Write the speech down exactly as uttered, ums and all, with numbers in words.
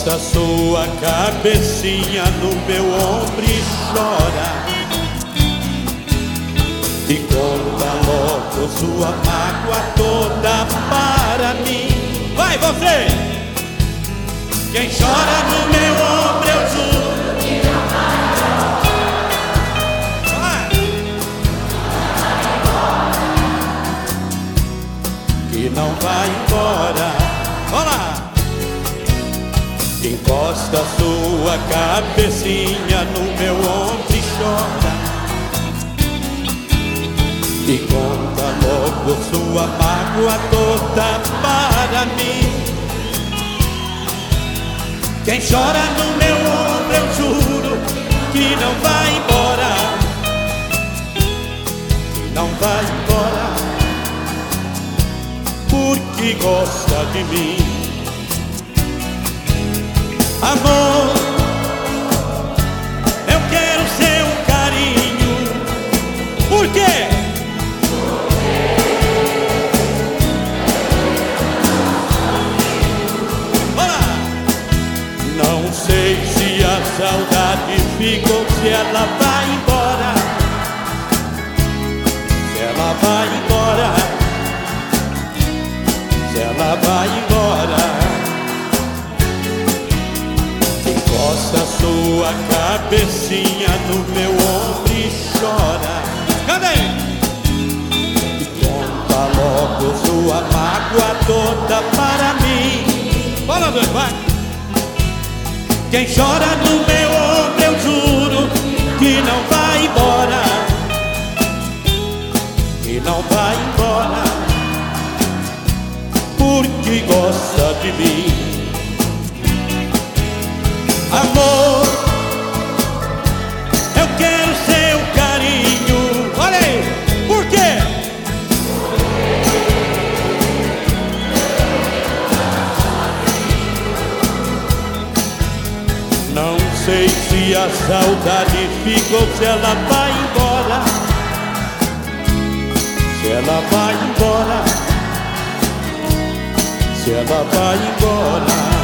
Encosta sua cabecinha no meu ombro e chora, e conta logo sua mágoa toda para mim. Vai você! Quem chora no meu ombro eu juro que não vai embora. Que não vai embora. Olá! Encosta sua cabecinha no meu ombro e chora, e conta logo sua mágoa toda para mim. Quem chora no meu ombro eu juro que não vai embora, que não vai embora, porque gosta de mim. Amor, eu quero seu carinho. Por quê? Olá! Não sei se a saudade fica ou se ela vai embora. Se ela vai embora, se ela vai embora. Encosta sua cabecinha no meu ombro e chora. Cadê? E conta logo sua mágoa toda para mim. Fala, dois, vai! Quem chora no meu ombro eu juro que não vai embora, que não vai embora, porque gosta de mim. Amor, eu quero seu carinho. Olha aí, por quê? Não sei se a saudade fica ou se ela vai embora. Se ela vai embora, se ela vai embora.